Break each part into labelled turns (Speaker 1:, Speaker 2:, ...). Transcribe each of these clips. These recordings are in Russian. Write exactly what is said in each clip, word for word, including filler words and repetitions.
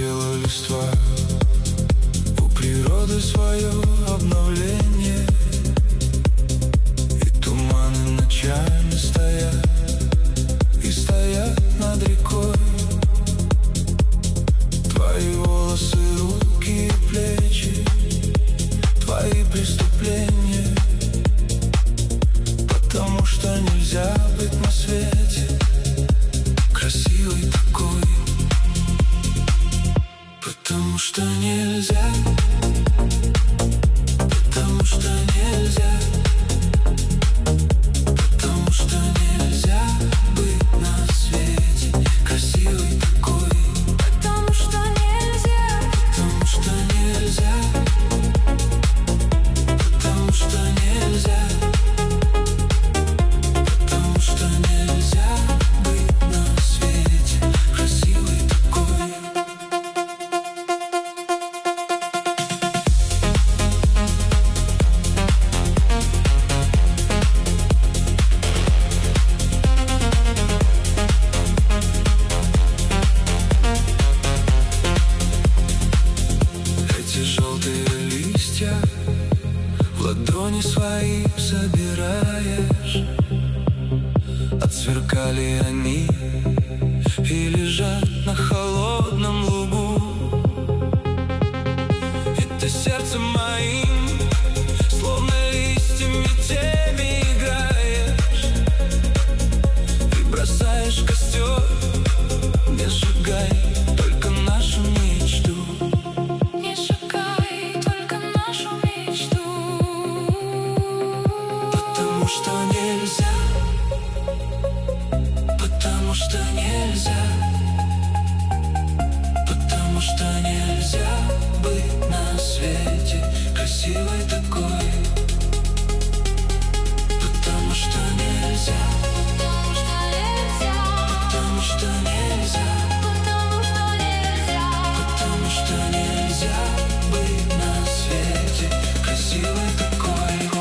Speaker 1: Облетела листва, у природы свое обновление, и туманы ночами стоят, и стоят над рекой. Твои волосы, руки и плечи, твои преступления, потому что нельзя быть на свете красивой такой. Потому что нельзя, потому что нельзя, потому что нельзя быть на свете красивой такой. Потому что нельзя, потому что нельзя, потому что нельзя, потому что нельзя быть на свете красивой такой. Эти желтые листья в ладони свои собираешь, отсверкали они и лежат на холодном лугу. И ты сердцем моим, словно листьями теми играешь, и бросаешь в костер, не сжигай только нашу мечту. Не сжигай только нашу мечту. Потому что нельзя, потому что нельзя, потому что нельзя быть на свете красивой такой. Потому что нельзя, потому что нельзя, потому что нельзя, потому что нельзя быть на свете красивой такой.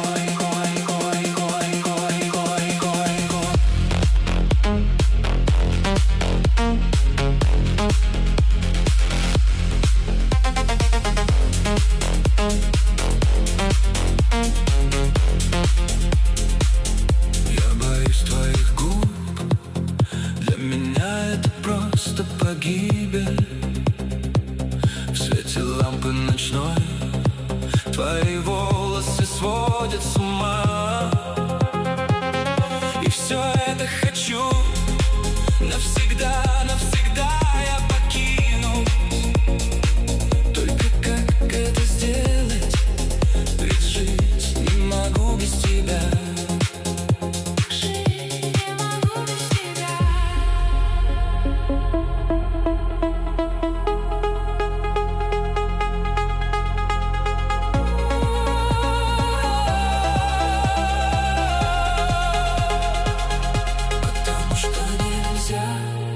Speaker 1: Я боюсь твоих губ, для меня это просто погибель. В свете лампы ночной твои волосы сводят с ума. И все это хочу навсегда, навсегда я покину. Только как это сделать? Ведь жить не могу без тебя. Жить не могу без тебя. Потому что нельзя,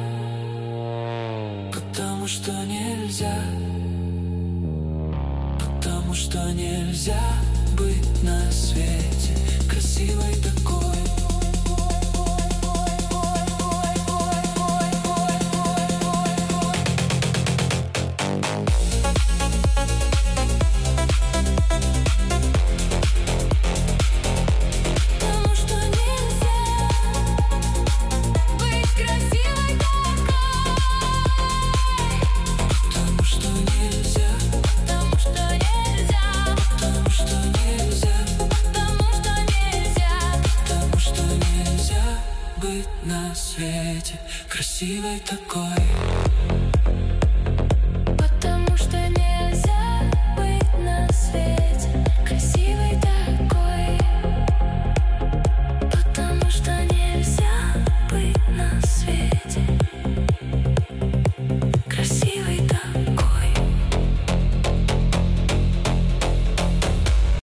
Speaker 1: потому что нельзя, потому что нельзя быть на свете красивой такой. Потому что нельзя быть красивой такой. Потому что нельзя, потому что нельзя, потому что нельзя, потому что нельзя, потому что нельзя быть на свете красивой такой.